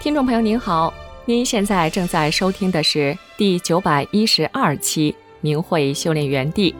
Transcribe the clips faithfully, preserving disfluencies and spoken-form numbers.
听众朋友您好，您现在正在收听的是第九百一十二期明慧修炼园地。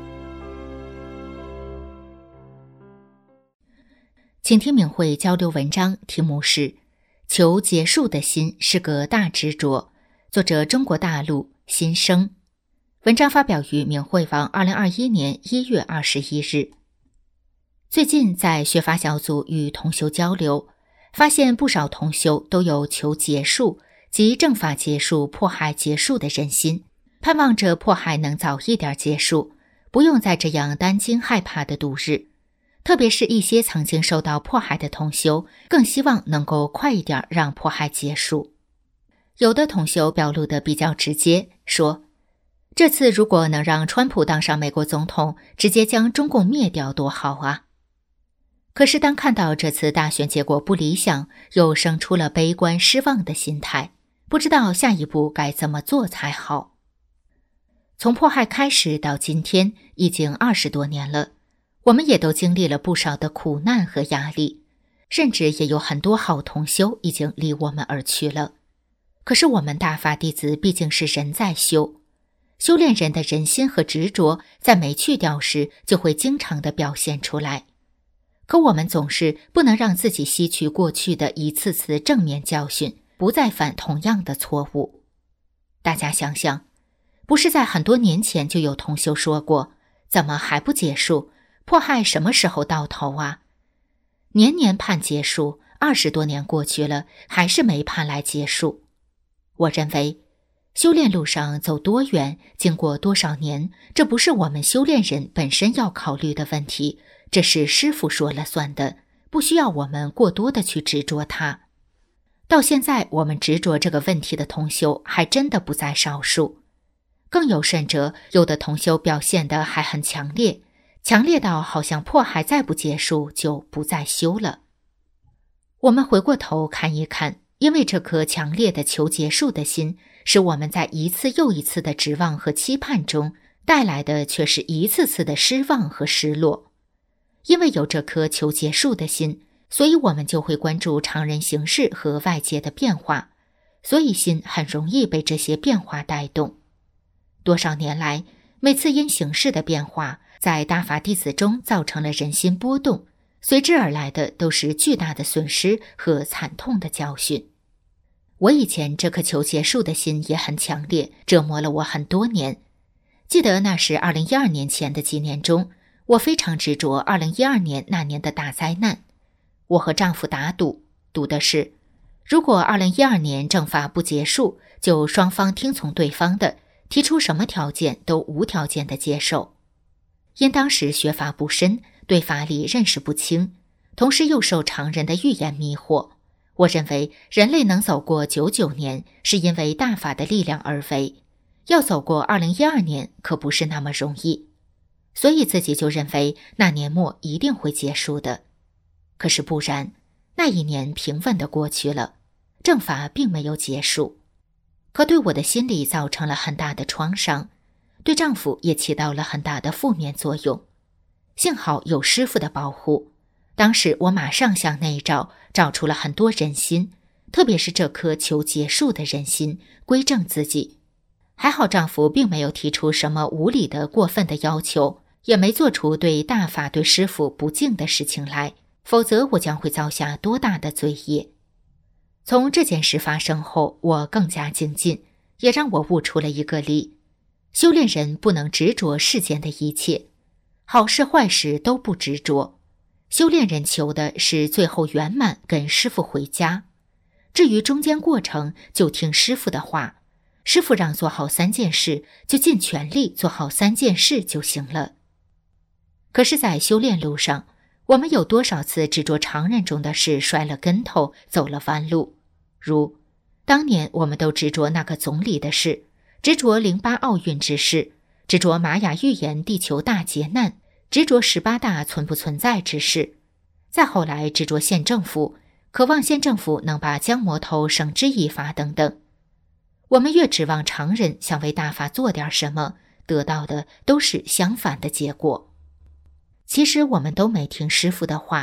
请听明慧交流文章，题目是求结束的心是个大执着，作者中国大陆新生。文章发表于明慧网二零二一年一月二十一日。最近在学法小组与同修交流，发现不少同修都有求结束及正法结束、迫害结束的人心，盼望着迫害能早一点结束，不用再这样担惊害怕的度日。特别是一些曾经受到迫害的同修，更希望能够快一点让迫害结束。有的同修表露得比较直接，说这次如果能让川普当上美国总统，直接将中共灭掉多好啊！可是当看到这次大选结果不理想，又生出了悲观失望的心态，不知道下一步该怎么做才好。从迫害开始到今天，已经二十多年了，我们也都经历了不少的苦难和压力，甚至也有很多好同修已经离我们而去了。可是我们大法弟子毕竟是人在修，修炼人的人心和执着，在没去掉时就会经常地表现出来。可我们总是不能让自己吸取过去的一次次正面教训，不再犯同样的错误。大家想想，不是在很多年前就有同修说过，怎么还不结束？迫害什么时候到头啊？年年盼结束，二十多年过去了，还是没盼来结束。我认为，修炼路上走多远，经过多少年，这不是我们修炼人本身要考虑的问题，这是师父说了算的，不需要我们过多的去执着它。到现在，我们执着这个问题的同修还真的不在少数。更有甚者，有的同修表现得还很强烈，强烈到好像迫害再不结束就不再修了。我们回过头看一看，因为这颗强烈的求结束的心，使我们在一次又一次的指望和期盼中，带来的却是一次次的失望和失落。因为有这颗求结束的心，所以我们就会关注常人形式和外界的变化，所以心很容易被这些变化带动。多少年来，每次因形式的变化，在大法弟子中造成了人心波动，随之而来的都是巨大的损失和惨痛的教训。我以前这颗求结束的心也很强烈，折磨了我很多年。记得那是二零一二年前的几年中，我非常执着二零一二年那年的大灾难。我和丈夫打赌，赌的是如果二零一二年正法不结束，就双方听从对方的，提出什么条件都无条件的接受。因当时学法不深，对法理认识不清，同时又受常人的预言迷惑，我认为人类能走过九九年，是因为大法的力量而为，要走过二零一二年可不是那么容易，所以自己就认为那年末一定会结束的。可是不然，那一年平稳地过去了，正法并没有结束，可对我的心理造成了很大的创伤，对丈夫也起到了很大的负面作用。幸好有师父的保护，当时我马上向内照，照出了很多人心，特别是这颗求结束的人心，归正自己。还好丈夫并没有提出什么无理的过分的要求，也没做出对大法对师父不敬的事情来，否则我将会造下多大的罪业。从这件事发生后，我更加精进，也让我悟出了一个理：修炼人不能执着世间的一切，好事坏事都不执着。修炼人求的是最后圆满，跟师父回家。至于中间过程，就听师父的话，师父让做好三件事，就尽全力做好三件事就行了。可是在修炼路上，我们有多少次执着常人中的事，摔了跟头，走了弯路？如当年我们都执着那个总理的事，执着零八奥运之事，执着玛雅预言地球大劫难，执着十八大存不存在之事，再后来执着县政府，渴望县政府能把江魔头绳之以法等等。我们越指望常人想为大法做点什么，得到的都是相反的结果。其实我们都没听师父的话，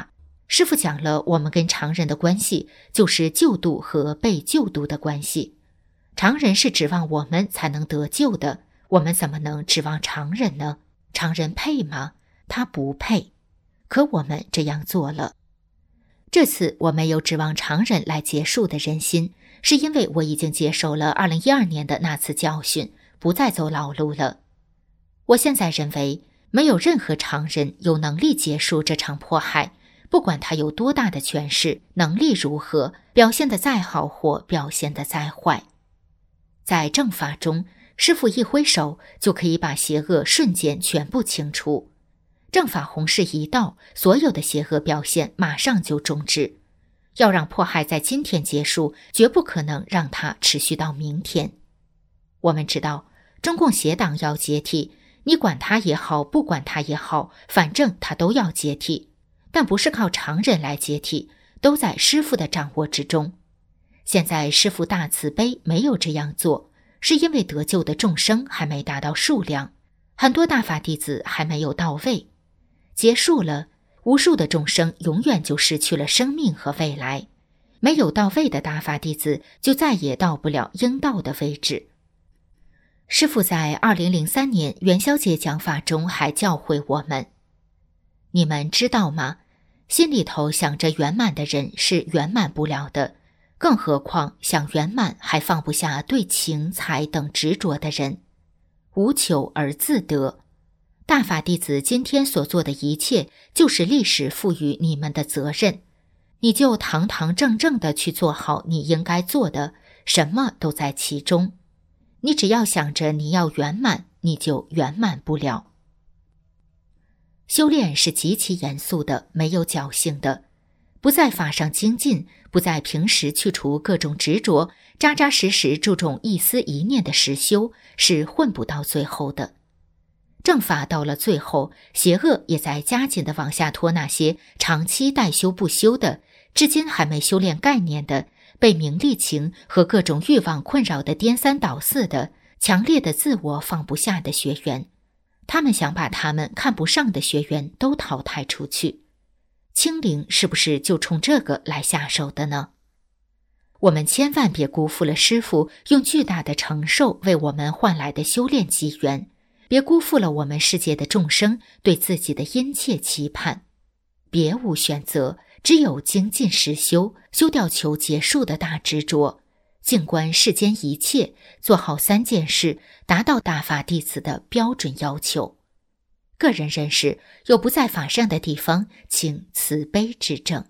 师父讲了，我们跟常人的关系就是救度和被救度的关系。常人是指望我们才能得救的，我们怎么能指望常人呢？常人配吗？他不配。可我们这样做了。这次我没有指望常人来结束的人心，是因为我已经接受了二零一二年的那次教训，不再走老路了。我现在认为，没有任何常人有能力结束这场迫害，不管他有多大的权势，能力如何，表现得再好或表现得再坏。在正法中，师父一挥手就可以把邪恶瞬间全部清除。正法弘誓一到，所有的邪恶表现马上就终止。要让迫害在今天结束，绝不可能让它持续到明天。我们知道，中共邪党要解体，你管它也好，不管它也好，反正它都要解体。但不是靠常人来解体，都在师父的掌握之中。现在师父大慈悲没有这样做，是因为得救的众生还没达到数量，很多大法弟子还没有到位。结束了，无数的众生永远就失去了生命和未来。没有到位的大法弟子就再也到不了应到的位置。师父在二零零三年元宵节讲法中还教诲我们，你们知道吗？心里头想着圆满的人是圆满不了的，更何况想圆满还放不下对情财等执着的人。无求而自得。大法弟子今天所做的一切，就是历史赋予你们的责任，你就堂堂正正地去做好你应该做的，什么都在其中。你只要想着你要圆满，你就圆满不了。修炼是极其严肃的，没有侥幸的。不在法上精进，不在平时去除各种执着，扎扎实实注重一丝一念的实修，是混不到最后的。正法到了最后，邪恶也在加紧地往下拖那些长期待修不修的，至今还没修炼概念的，被名利情和各种欲望困扰的颠三倒四的，强烈的自我放不下的学员。他们想把他们看不上的学员都淘汰出去。清零是不是就冲这个来下手的呢？我们千万别辜负了师父用巨大的承受为我们换来的修炼机缘，别辜负了我们世界的众生对自己的殷切期盼。别无选择，只有精进实修，修掉求结束的大执着，静观世间一切，做好三件事，达到大法弟子的标准要求。个人认识有不在法上的地方，请慈悲指正。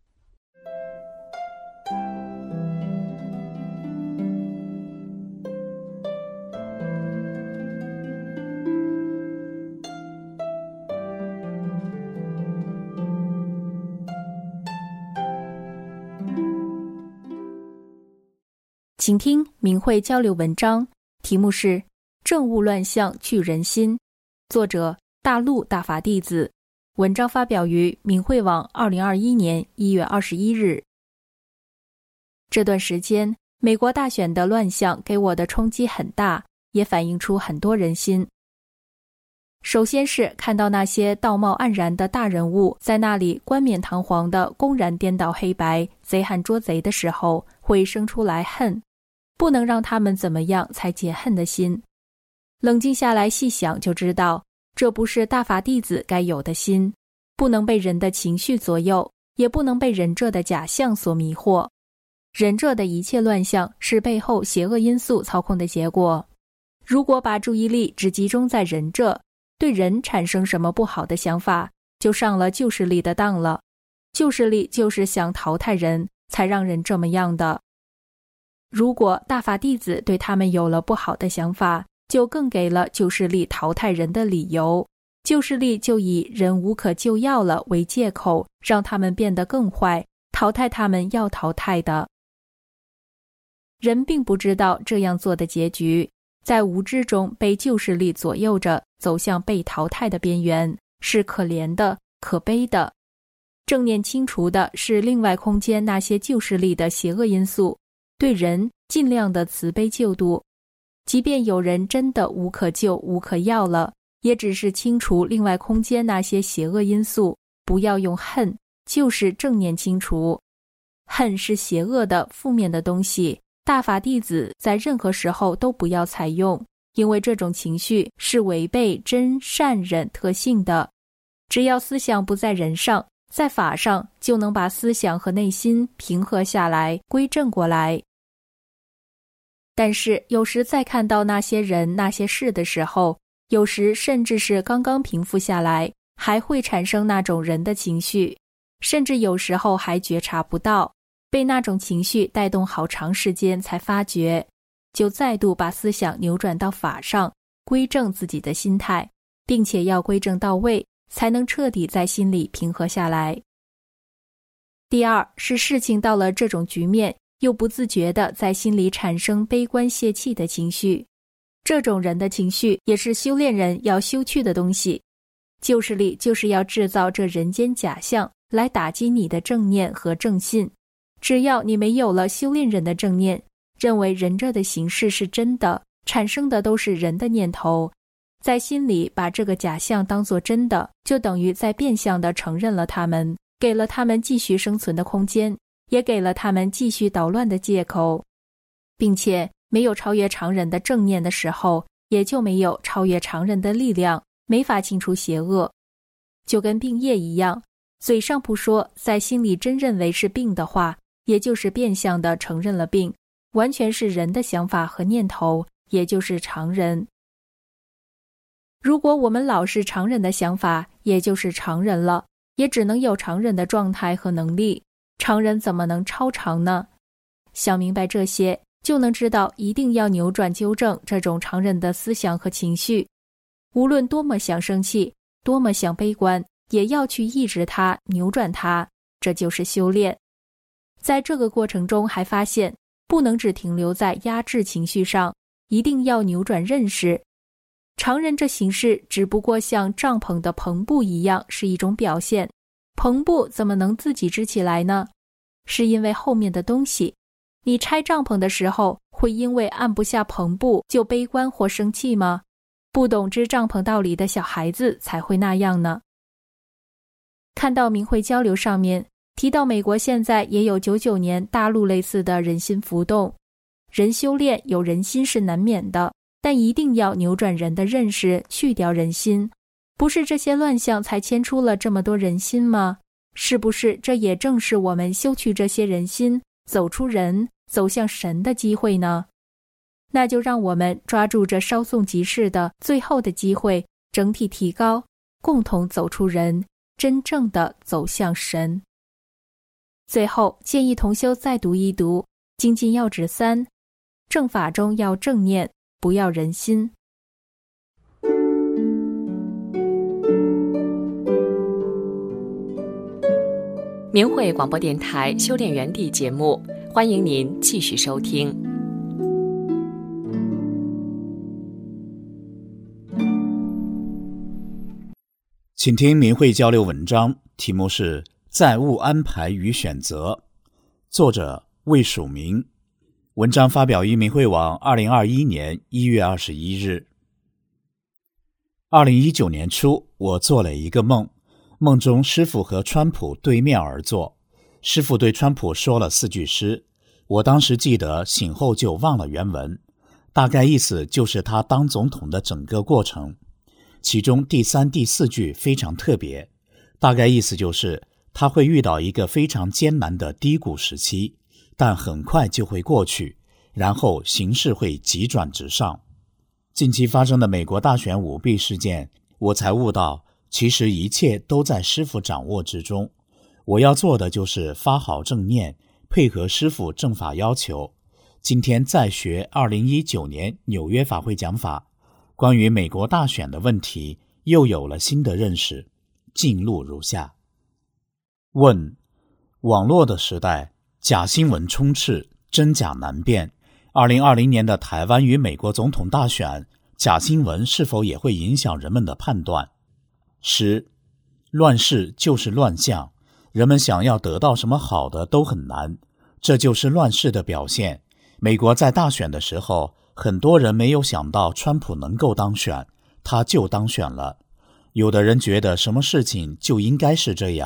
请听明慧交流文章，题目是《政务乱象聚人心》，作者大陆大法弟子，文章发表于明慧网二零二一年一月二十一日。这段时间，美国大选的乱象给我的冲击很大，也反映出很多人心。首先是看到那些道貌岸然的大人物在那里冠冕堂皇地公然颠倒黑白、贼喊捉贼的时候，会生出来恨，不能让他们怎么样才解恨的心。冷静下来细想就知道，这不是大法弟子该有的心，不能被人的情绪左右，也不能被人这的假象所迷惑。人这的一切乱象是背后邪恶因素操控的结果。如果把注意力只集中在人这，对人产生什么不好的想法，就上了旧势力的当了。旧势力就是想淘汰人，才让人这么样的。如果大法弟子对他们有了不好的想法，就更给了旧势力淘汰人的理由。旧势力就以人无可救药了为借口，让他们变得更坏，淘汰他们要淘汰的。人并不知道这样做的结局，在无知中被旧势力左右着，走向被淘汰的边缘，是可怜的、可悲的。正念清除的是另外空间那些旧势力的邪恶因素，对人尽量的慈悲救度。即便有人真的无可救、无可要了，也只是清除另外空间那些邪恶因素，不要用恨， 就是正念清除。恨是邪恶的、负面的东西，大法弟子在任何时候都不要采用，因为这种情绪是违背真善忍特性的。只要思想不在人上，在法上，就能把思想和内心平和下来，归正过来。但是有时在看到那些人那些事的时候，有时甚至是刚刚平复下来，还会产生那种人的情绪，甚至有时候还觉察不到，被那种情绪带动好长时间才发觉，就再度把思想扭转到法上，归正自己的心态，并且要归正到位，才能彻底在心里平和下来。第二是事情到了这种局面，又不自觉地在心里产生悲观泄气的情绪，这种人的情绪也是修炼人要修去的东西。旧势力就是要制造这人间假象，来打击你的正念和正信。只要你没有了修炼人的正念，认为人这的形式是真的，产生的都是人的念头，在心里把这个假象当作真的，就等于在变相地承认了他们，给了他们继续生存的空间，也给了他们继续捣乱的借口。并且没有超越常人的正念的时候，也就没有超越常人的力量，没法清除邪恶。就跟病业一样，嘴上不说，在心里真认为是病的话，也就是变相地承认了病，完全是人的想法和念头，也就是常人。如果我们老是常人的想法，也就是常人了，也只能有常人的状态和能力，常人怎么能超常呢？想明白这些，就能知道一定要扭转纠正这种常人的思想和情绪。无论多么想生气，多么想悲观，也要去抑制它，扭转它，这就是修炼。在这个过程中还发现，不能只停留在压制情绪上，一定要扭转认识。常人这形式只不过像帐篷的篷布一样，是一种表现。篷布怎么能自己支起来呢？是因为后面的东西。你拆帐篷的时候，会因为按不下篷布就悲观或生气吗？不懂织帐篷道理的小孩子才会那样呢。看到明慧交流上面提到，美国现在也有九九年大陆类似的人心浮动。人修炼有人心是难免的，但一定要扭转人的认识，去掉人心。不是这些乱象才牵出了这么多人心吗？是不是这也正是我们修去这些人心，走出人，走向神的机会呢？那就让我们抓住这稍纵即逝的最后的机会，整体提高，共同走出人，真正的走向神。最后建议同修再读一读《精进要旨三》，正法中要正念，不要人心。 明慧广播电台修炼园地节目，欢迎您继续收听。 请听明慧交流文章，题目是《载物安排与选择》，作者魏曙明。文章发表于明慧网二零二一年一月二十一日。二零一九年初，我做了一个梦，梦中师父和川普对面而坐，师父对川普说了四句诗，我当时记得，醒后就忘了原文，大概意思就是他当总统的整个过程。其中第三、第四句非常特别，大概意思就是他会遇到一个非常艰难的低谷时期，但很快就会过去，然后形势会急转直上。近期发生的美国大选舞弊事件，我才悟到，其实一切都在师父掌握之中。我要做的就是发好正念，配合师父正法要求。今天再学二零一九年纽约法会讲法，关于美国大选的问题又有了新的认识。进录如下。问：网络的时代，假新闻充斥，真假难辨。二零二零年的台湾与美国总统大选，假新闻是否也会影响人们的判断？十，乱世就是乱象，人们想要得到什么好的都很难，这就是乱世的表现。美国在大选的时候，很多人没有想到川普能够当选，他就当选了。有的人觉得什么事情就应该是这样，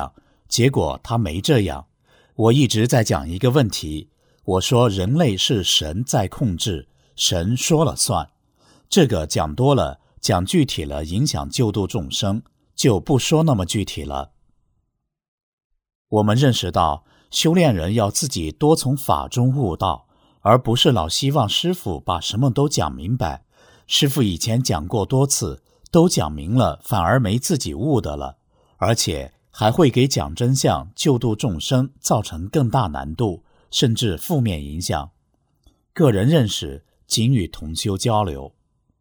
结果他没这样。我一直在讲一个问题，我说人类是神在控制，神说了算。这个讲多了，讲具体了，影响救度众生，就不说那么具体了。我们认识到修炼人要自己多从法中悟道，而不是老希望师父把什么都讲明白。师父以前讲过多次，都讲明了，反而没自己悟的了，而且还会给讲真相、救度众生造成更大难度，甚至负面影响。个人认识仅与同修交流。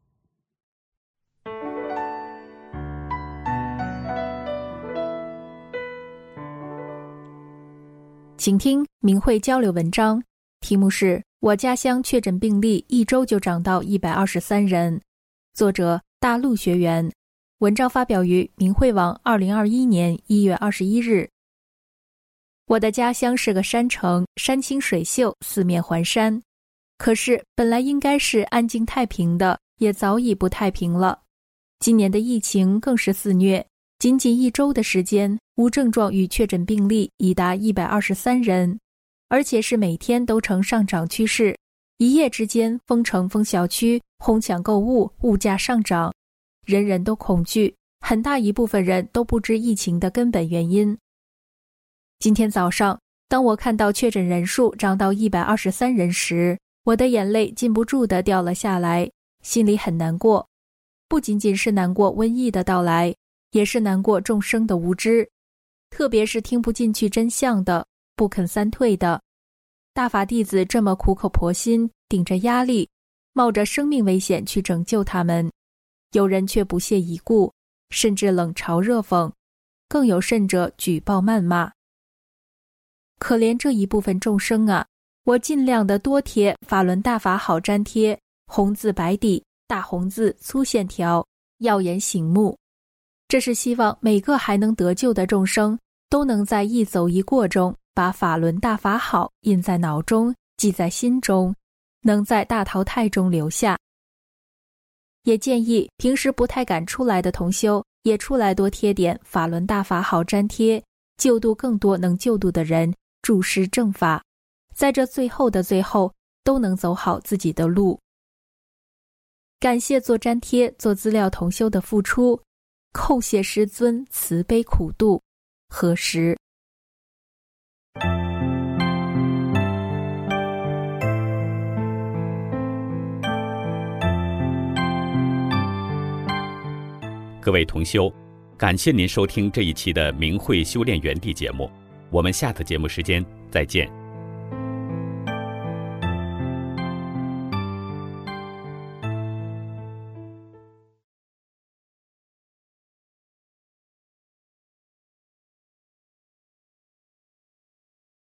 请听明慧交流文章，题目是我家乡确诊病例一周就涨到一百二十三人，作者大陆学员，文章发表于明慧网二零二一年一月二十一日。我的家乡是个山城，山清水秀，四面环山，可是本来应该是安静太平的，也早已不太平了。今年的疫情更是肆虐，仅仅一周的时间，无症状与确诊病例已达一百二十三人，而且是每天都呈上涨趋势。一夜之间，封城封小区，哄抢购物，物价上涨，人人都恐惧，很大一部分人都不知疫情的根本原因。今天早上，当我看到确诊人数涨到一百二十三人时，我的眼泪禁不住地掉了下来，心里很难过。不仅仅是难过瘟疫的到来，也是难过众生的无知，特别是听不进去真相的，不肯三退的。大法弟子这么苦口婆心，顶着压力，冒着生命危险去拯救他们，有人却不屑一顾，甚至冷嘲热讽，更有甚者举报谩骂。可怜这一部分众生啊，我尽量的多贴法轮大法好粘贴，红字白底，大红字粗线条，耀眼醒目。这是希望每个还能得救的众生都能在一走一过中把法轮大法好印在脑中，记在心中，能在大淘汰中留下。也建议平时不太敢出来的同修也出来多贴点法轮大法好粘贴，救度更多能救度的人，注释正法，在这最后的最后都能走好自己的路。感谢做粘贴做资料同修的付出，叩谢师尊慈悲苦度，何时？ 各位同修，感谢您收听这一期的明慧修炼园地节目，我们下次节目时间再见。